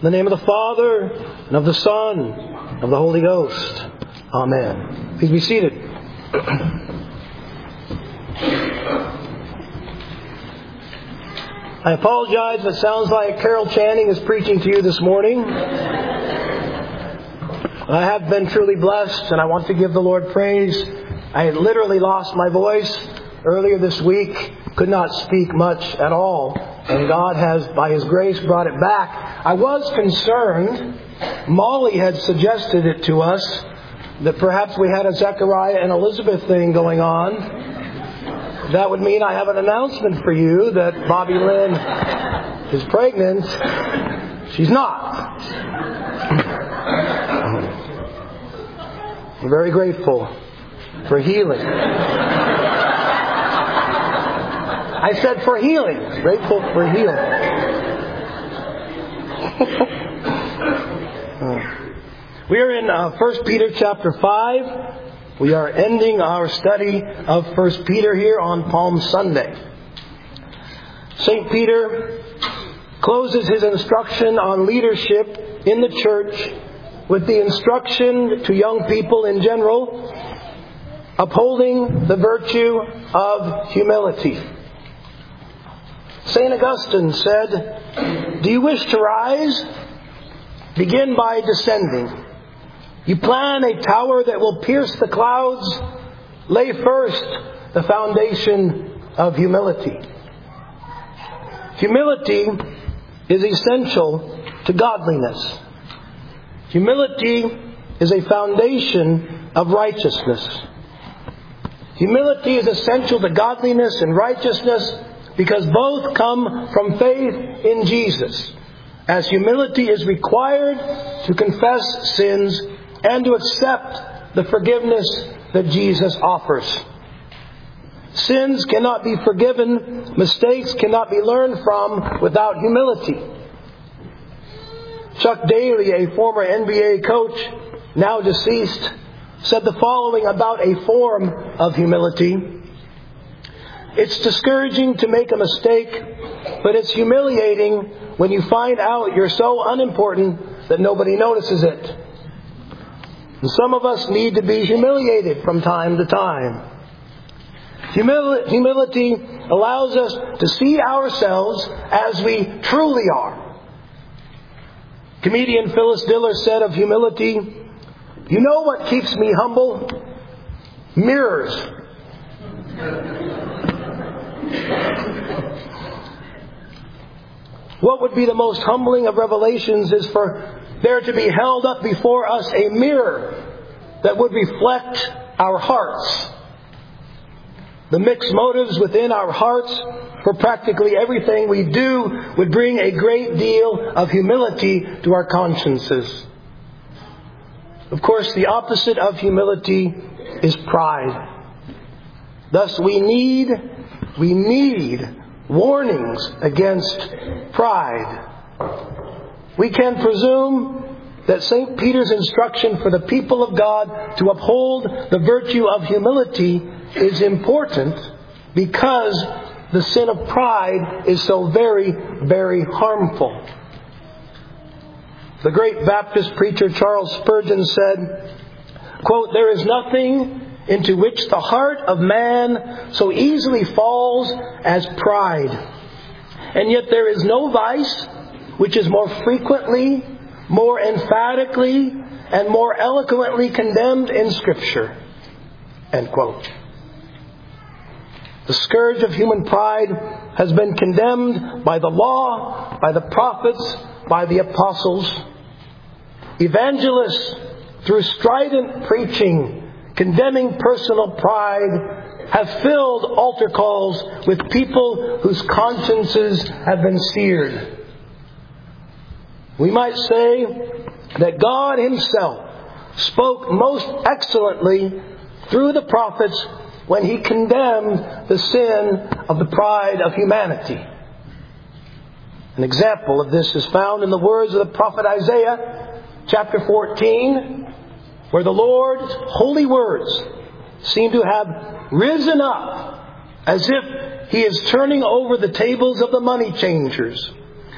In the name of the Father, and of the Son, and of the Holy Ghost. Amen. Please be seated. I apologize if it sounds like Carol Channing is preaching to you this morning. I have been truly blessed, and I want to give the Lord praise. I had literally lost my voice earlier this week. Could not speak much at all. And God has, by His grace, brought it back. I was concerned. Molly had suggested it to us that perhaps we had a Zechariah and Elizabeth thing going on. That would mean I have an announcement for you that Bobby Lynn is pregnant. She's not. I'm very grateful for healing. I said for healing. Grateful for healing. We are in 1 Peter chapter 5. We are ending our study of 1 Peter here on Palm Sunday. St. Peter closes his instruction on leadership in the church with the instruction to young people in general, upholding the virtue of humility. St. Augustine said, "Do you wish to rise? Begin by descending. You plan a tower that will pierce the clouds. Lay first the foundation of humility." Humility is essential to godliness. Humility is a foundation of righteousness. Humility is essential to godliness and righteousness because both come from faith in Jesus, as humility is required to confess sins and to accept the forgiveness that Jesus offers. Sins cannot be forgiven, mistakes cannot be learned from without humility. Chuck Daly, a former NBA coach, now deceased, said the following about a form of humility: "It's discouraging to make a mistake, but it's humiliating when you find out you're so unimportant that nobody notices it." And some of us need to be humiliated from time to time. Humility allows us to see ourselves as we truly are. Comedian Phyllis Diller said of humility, "You know what keeps me humble? Mirrors." What would be the most humbling of revelations is for there to be held up before us a mirror that would reflect our hearts. The mixed motives within our hearts for practically everything we do would bring a great deal of humility to our consciences. Of course, the opposite of humility is pride. Thus, we need warnings against pride. We can presume that St. Peter's instruction for the people of God to uphold the virtue of humility is important because the sin of pride is so very, very harmful. The great Baptist preacher Charles Spurgeon said, quote, "There is nothing into which the heart of man so easily falls as pride. And yet there is no vice which is more frequently, more emphatically, and more eloquently condemned in Scripture." End quote. The scourge of human pride has been condemned by the law, by the prophets, by the apostles. Evangelists, through strident preaching, condemning personal pride, have filled altar calls with people whose consciences have been seared. We might say that God Himself spoke most excellently through the prophets when He condemned the sin of the pride of humanity. An example of this is found in the words of the prophet Isaiah, chapter 14, where the Lord's holy words seem to have risen up as if He is turning over the tables of the money changers.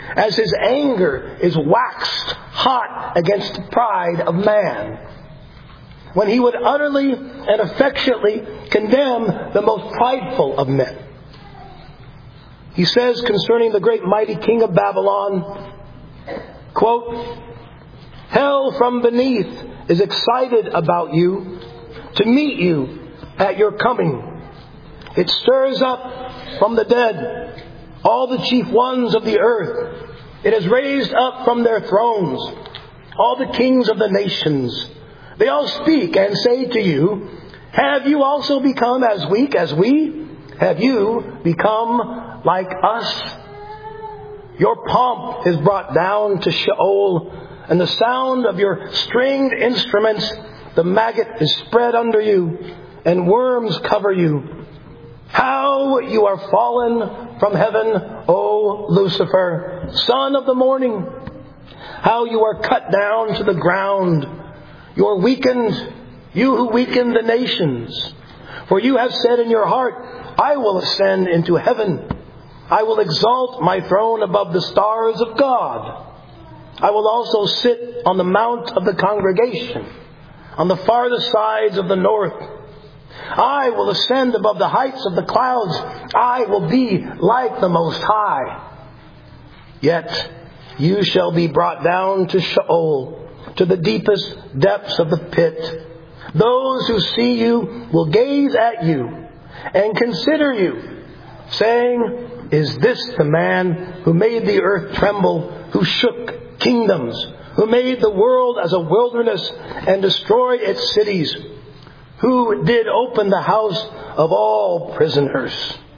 as his anger is waxed hot against the pride of man, when he would utterly and affectionately condemn the most prideful of men. He says concerning the great mighty king of Babylon, quote, "Hell from beneath is excited about you to meet you at your coming. It stirs up from the dead all the chief ones of the earth. It has raised up from their thrones all the kings of the nations. They all speak and say to you, have you also become as weak as we? Have you become like us? Your pomp is brought down to Sheol, and the sound of your stringed instruments, the maggot is spread under you, and worms cover you. How you are fallen from heaven, O Lucifer, son of the morning! How you are cut down to the ground! You are weakened, you who weaken the nations. For you have said in your heart, I will ascend into heaven. I will exalt my throne above the stars of God. I will also sit on the mount of the congregation, on the farthest sides of the north. I will ascend above the heights of the clouds. I will be like the Most High. Yet you shall be brought down to Sheol, to the deepest depths of the pit. Those who see you will gaze at you and consider you, saying, is this the man who made the earth tremble, who shook kingdoms, who made the world as a wilderness and destroyed its cities, who did open the house of all prisoners?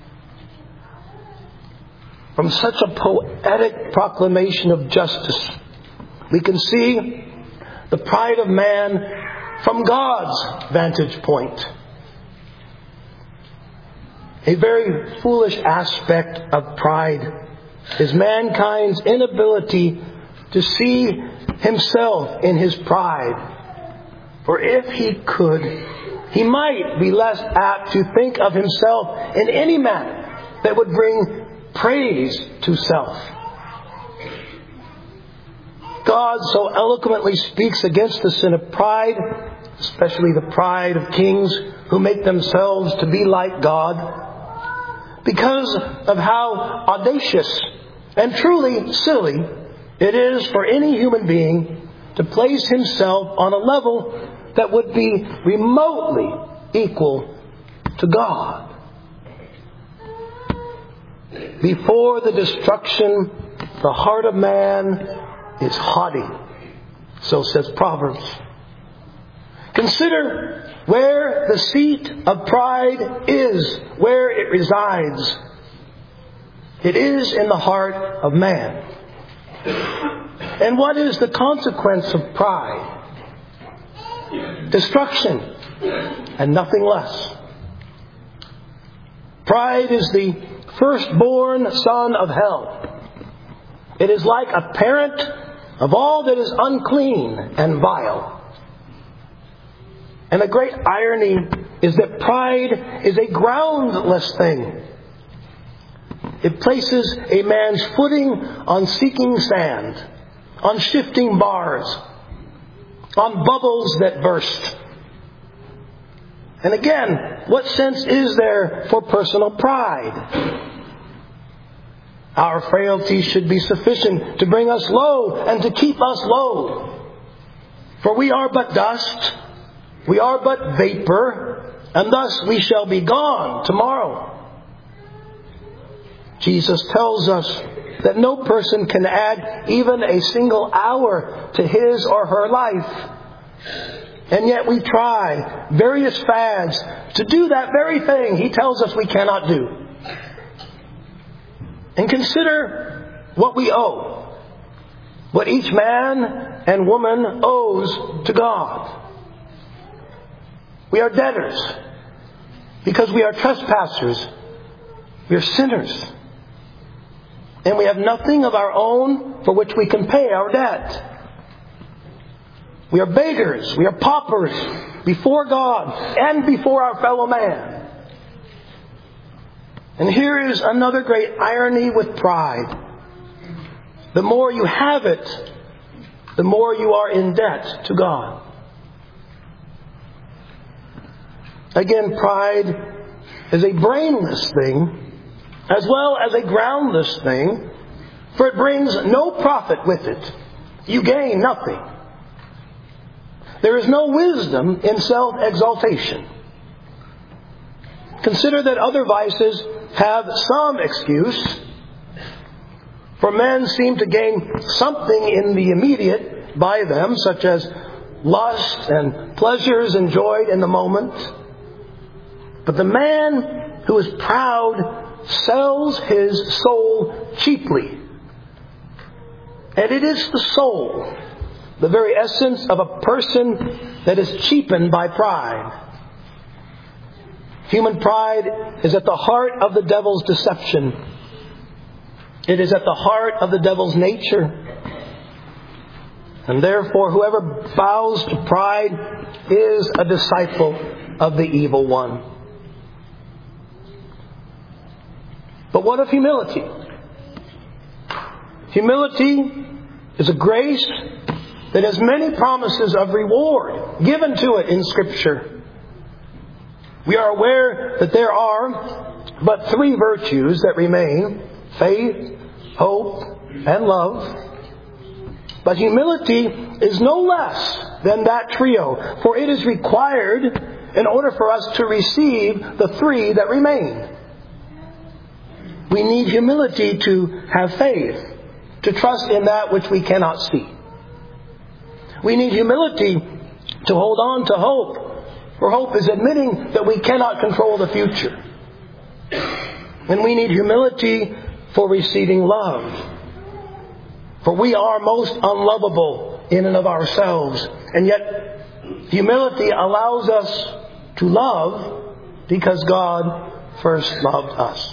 From such a poetic proclamation of justice, we can see the pride of man from God's vantage point. A very foolish aspect of pride is mankind's inability to see himself in his pride. For if he could, he might be less apt to think of himself in any manner that would bring praise to self. God so eloquently speaks against the sin of pride, especially the pride of kings who make themselves to be like God, because of how audacious and truly silly it is for any human being to place himself on a level that would be remotely equal to God. Before the destruction, the heart of man is haughty. So says Proverbs. Consider where the seat of pride is, where it resides. It is in the heart of man. And what is the consequence of pride? Destruction, and nothing less. Pride is the firstborn son of hell. It is like a parent of all that is unclean and vile. And the great irony is that pride is a groundless thing. It places a man's footing on sinking sand, on shifting bars, on bubbles that burst. And again, what sense is there for personal pride? Our frailty should be sufficient to bring us low and to keep us low. For we are but dust, we are but vapor, and thus we shall be gone tomorrow. Jesus tells us that no person can add even a single hour to his or her life. And yet we try various fads to do that very thing he tells us we cannot do. And consider what we owe, what each man and woman owes to God. We are debtors because we are trespassers. We are sinners. And we have nothing of our own for which we can pay our debt. We are beggars. We are paupers before God and before our fellow man. And here is another great irony with pride. the more you have it, the more you are in debt to God. Again, pride is a brainless thing as well as a groundless thing, for it brings no profit with it. You gain nothing. There is no wisdom in self-exaltation. Consider that other vices have some excuse, for men seem to gain something in the immediate by them, such as lust and pleasures enjoyed in the moment. But the man who is proud sells his soul cheaply. And it is the soul, the very essence of a person, that is cheapened by pride. Human pride is at the heart of the devil's deception. It is at the heart of the devil's nature. And therefore, whoever bows to pride is a disciple of the evil one. But what of humility? Humility is a grace that has many promises of reward given to it in Scripture. We are aware that there are but three virtues that remain: faith, hope, and love. But humility is no less than that trio, for it is required in order for us to receive the three that remain. We need humility to have faith, to trust in that which we cannot see. We need humility to hold on to hope, for hope is admitting that we cannot control the future. And we need humility for receiving love, for we are most unlovable in and of ourselves. And yet, humility allows us to love because God first loved us.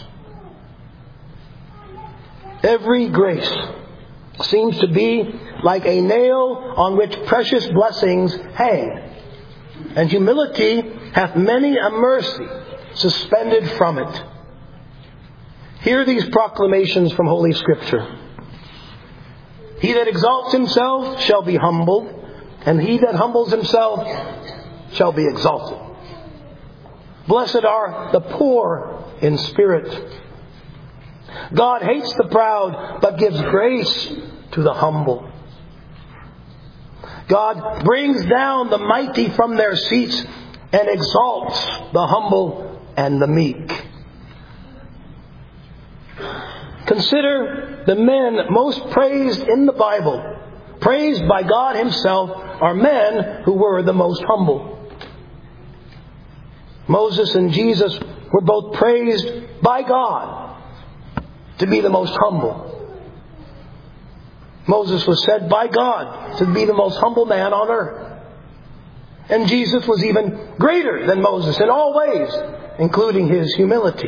Every grace seems to be like a nail on which precious blessings hang, and humility hath many a mercy suspended from it. Hear these proclamations from Holy Scripture. He that exalts himself shall be humbled, and he that humbles himself shall be exalted. Blessed are the poor in spirit. God hates the proud, but gives grace to the humble. God brings down the mighty from their seats and exalts the humble and the meek. Consider the men most praised in the Bible, praised by God Himself, are men who were the most humble. Moses and Jesus were both praised by God to be the most humble. Moses was said by God to be the most humble man on earth. And Jesus was even greater than Moses in all ways, including His humility.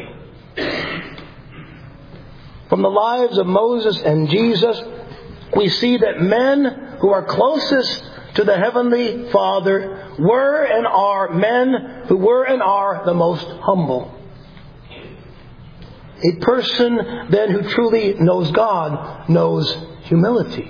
From the lives of Moses and Jesus, we see that men who are closest to the Heavenly Father were and are men who were and are the most humble. A person then who truly knows God knows humility.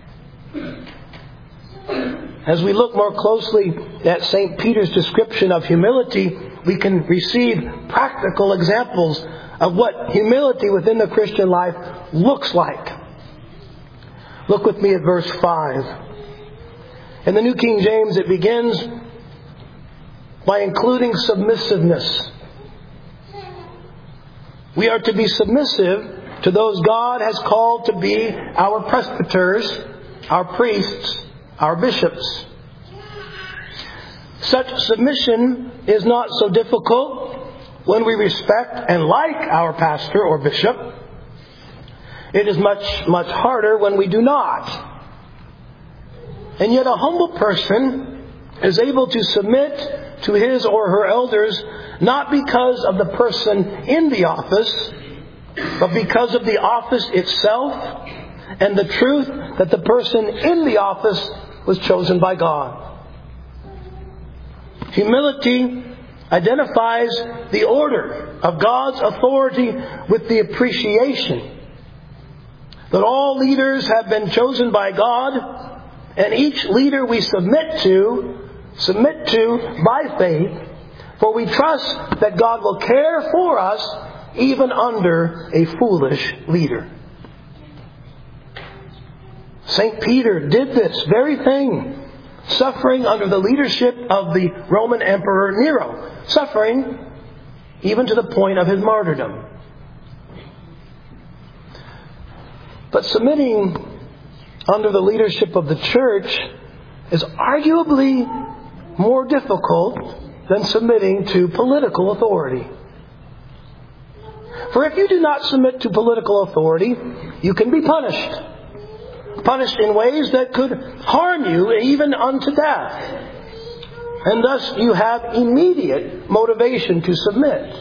As we look more closely at St. Peter's description of humility, we can receive practical examples of what humility within the Christian life looks like. Look with me at verse 5. In the New King James, it begins by including submissiveness. We are to be submissive to those God has called to be our presbyters, our priests, our bishops. Such submission is not so difficult when we respect and like our pastor or bishop. It is much, much harder when we do not. And yet a humble person is able to submit to his or her elders not because of the person in the office, but because of the office itself and the truth that the person in the office was chosen by God. Humility identifies the order of God's authority with the appreciation that all leaders have been chosen by God, and each leader we submit to by faith, for we trust that God will care for us even under a foolish leader. St. Peter did this very thing, suffering under the leadership of the Roman Emperor Nero, suffering even to the point of his martyrdom. But submitting under the leadership of the church is arguably more difficult than submitting to political authority. For if you do not submit to political authority, you can be punished. Punished in ways that could harm you even unto death. And thus you have immediate motivation to submit.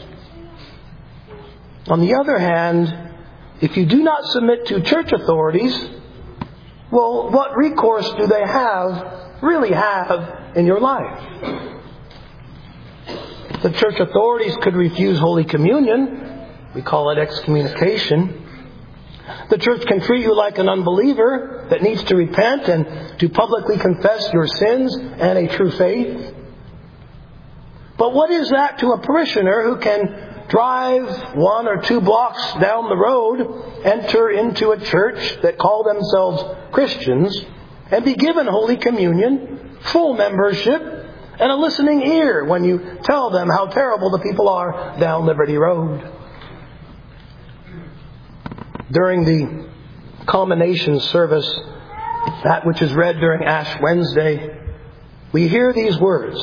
On the other hand, if you do not submit to church authorities, well, what recourse do they really have in your life? The church authorities could refuse Holy Communion. We call it excommunication. The church can treat you like an unbeliever that needs to repent and to publicly confess your sins and a true faith. But what is that to a parishioner who can drive 1 or 2 blocks down the road, enter into a church that call themselves Christians, and be given Holy Communion, full membership, and a listening ear when you tell them how terrible the people are down Liberty Road? During the culmination service, that which is read during Ash Wednesday, we hear these words.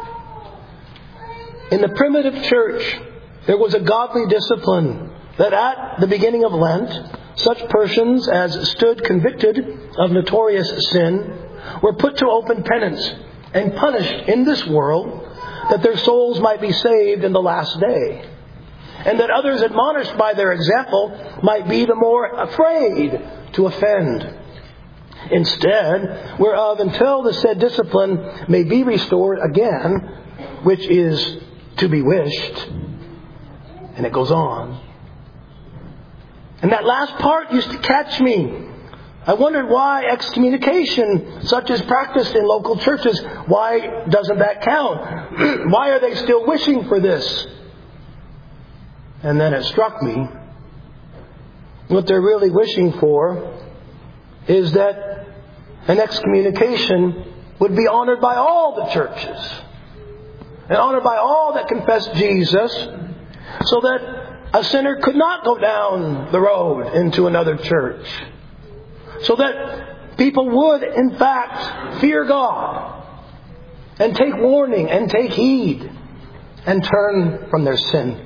In the primitive church, there was a godly discipline that at the beginning of Lent, such persons as stood convicted of notorious sin were put to open penance and punished in this world, that their souls might be saved in the last day, and that others admonished by their example might be the more afraid to offend. Instead, whereof until the said discipline may be restored again, which is to be wished. And it goes on. And that last part used to catch me. I wondered why excommunication, such as practiced in local churches, why doesn't that count? Why are they still wishing for this? And then it struck me. What they're really wishing for is that an excommunication would be honored by all the churches and honored by all that confess Jesus, so that a sinner could not go down the road into another church. So that people would, in fact, fear God and take warning and take heed and turn from their sin.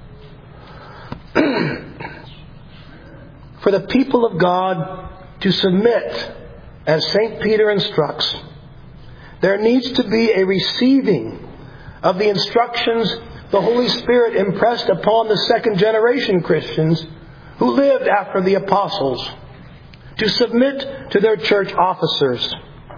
For the people of God to submit, as St. Peter instructs, there needs to be a receiving of the instructions the Holy Spirit impressed upon the second generation Christians who lived after the apostles, to submit to their church officers.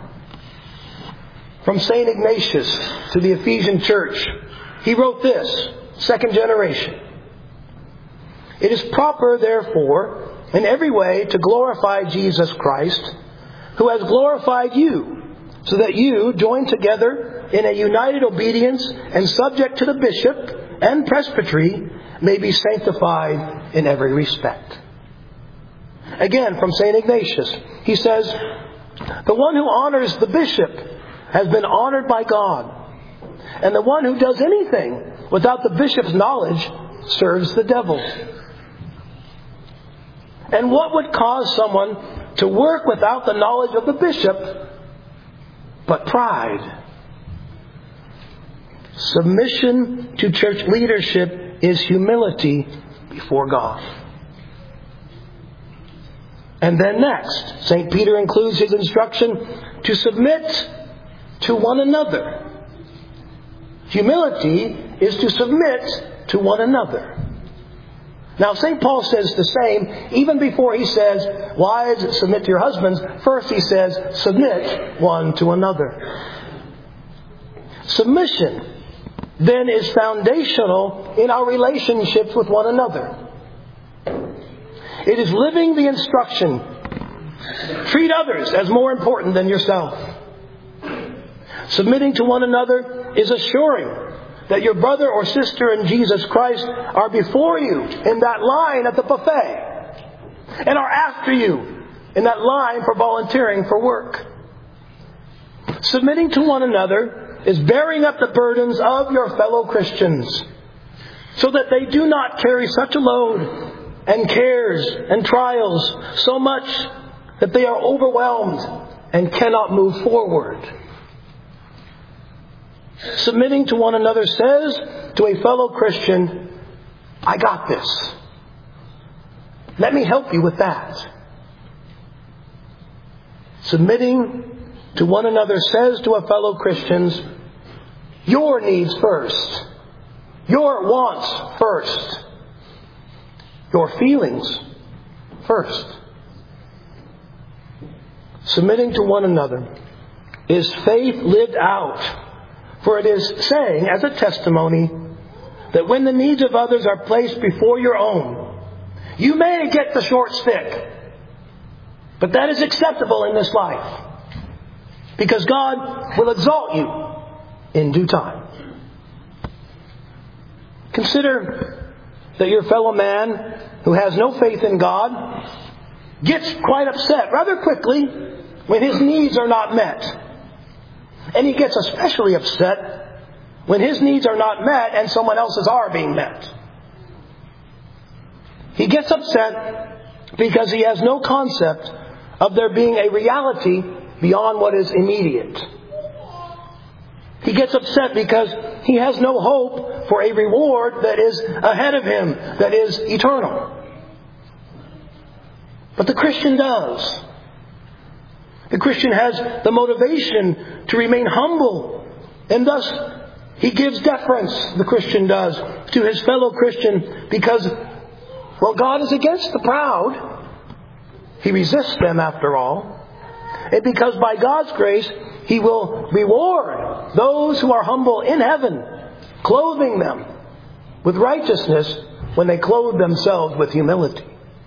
From St. Ignatius to the Ephesian church, he wrote this, second generation. It is proper, therefore, in every way to glorify Jesus Christ, who has glorified you, so that you, joined together in a united obedience and subject to the bishop and presbytery, may be sanctified in every respect. Again, from St. Ignatius, he says, the one who honors the bishop has been honored by God, and the one who does anything without the bishop's knowledge serves the devil. And what would cause someone to work without the knowledge of the bishop but pride? Submission to church leadership is humility before God. And then next, St. Peter includes his instruction to submit to one another. Humility is to submit to one another. Now, St. Paul says the same even before he says, wives, submit to your husbands. First he says, submit one to another. Submission then is foundational in our relationships with one another. It is living the instruction. Treat others as more important than yourself. Submitting to one another is assuring that your brother or sister in Jesus Christ are before you in that line at the buffet and are after you in that line for volunteering for work. Submitting to one another is bearing up the burdens of your fellow Christians so that they do not carry such a load and cares and trials so much that they are overwhelmed and cannot move forward. Submitting to one another says to a fellow Christian, I got this. Let me help you with that. Submitting to one another says to a fellow Christian, your needs first, your wants first, your feelings first. Submitting to one another is faith lived out. For it is saying, as a testimony, that when the needs of others are placed before your own, you may get the short stick. But that is acceptable in this life. Because God will exalt you in due time. Consider that your fellow man who has no faith in God gets quite upset rather quickly when his needs are not met. And he gets especially upset when his needs are not met and someone else's are being met. He gets upset because he has no concept of there being a reality beyond what is immediate. He gets upset because he has no hope for a reward that is ahead of him, that is eternal. But the Christian does. The Christian has the motivation to remain humble, and thus he gives deference, the Christian does, to his fellow Christian because, well, God is against the proud. He resists them after all. And because by God's grace, He will reward those who are humble in heaven, clothing them with righteousness when they clothe themselves with humility.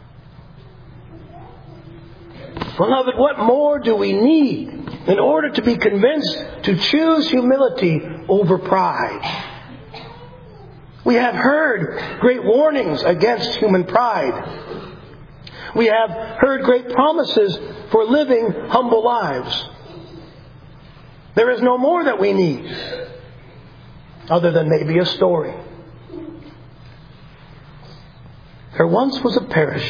Beloved, what more do we need in order to be convinced to choose humility over pride? We have heard great warnings against human pride. We have heard great promises for living humble lives. There is no more that we need other than maybe a story. There once was a parish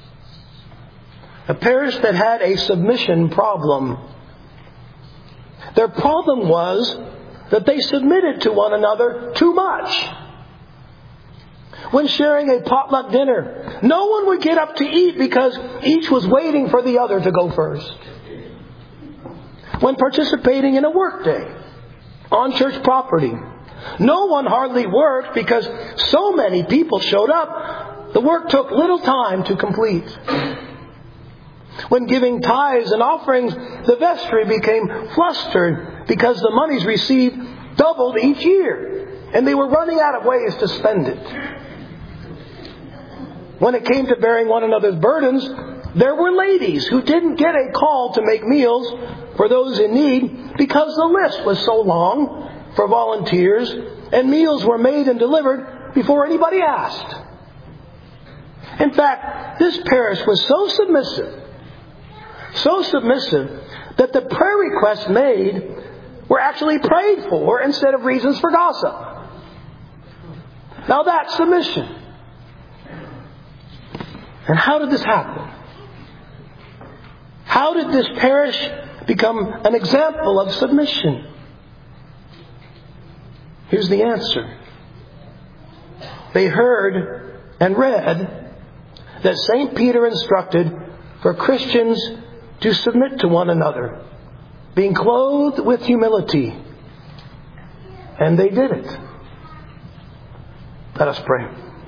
that had a submission problem. Their problem was that they submitted to one another too much. When sharing a potluck dinner, no one would get up to eat because each was waiting for the other to go first. When participating in a workday on church property, no one hardly worked because so many people showed up. The work took little time to complete. When giving tithes and offerings, the vestry became flustered because the monies received doubled each year, and they were running out of ways to spend it. When it came to bearing one another's burdens, there were ladies who didn't get a call to make meals for those in need because the list was so long for volunteers, and meals were made and delivered before anybody asked. In fact, this parish was so submissive that the prayer requests made were actually prayed for instead of reasons for gossip. Now that's submission. And how did this happen? How did this parish become an example of submission? Here's the answer. They heard and read that St. Peter instructed for Christians to submit to one another, being clothed with humility. And they did it. Let us pray.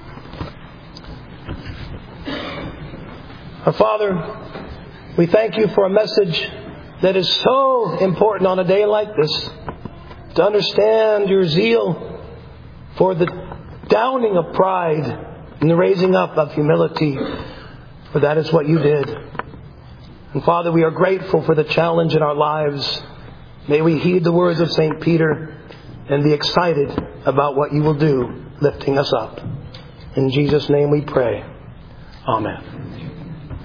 Our Father, we thank you for a message that is so important on a day like this, to understand your zeal for the downing of pride and the raising up of humility. For that is what you did. And Father, we are grateful for the challenge in our lives. May we heed the words of St. Peter and be excited about what you will do, lifting us up. In Jesus' name we pray. Amen.